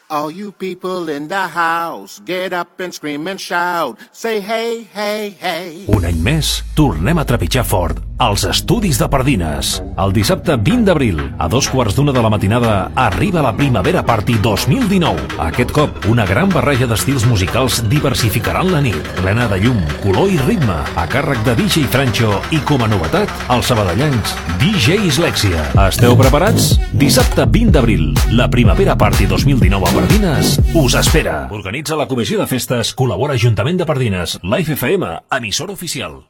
All you people in the house, get up and scream and shout. Say hey, hey, hey. Un any més, tornem a trepitjar fort als estudis de Pardines. El dissabte 20 d'abril, a 2:15 de la matinada, arriba la Primavera Party 2019. Aquest cop, una gran barreja d'estils musicals diversificaran la nit, plena de llum, color i ritme, a càrrec de DJ Francho i, com a novetat, els sabadellencs DJ Islèxia. Esteu preparats? Dissabte 20 d'abril, la Primavera Party 2019 a Pardines us espera. Organitza la Comissió de Festes, col·labora Ajuntament de Pardines, Live FM, emissora oficial.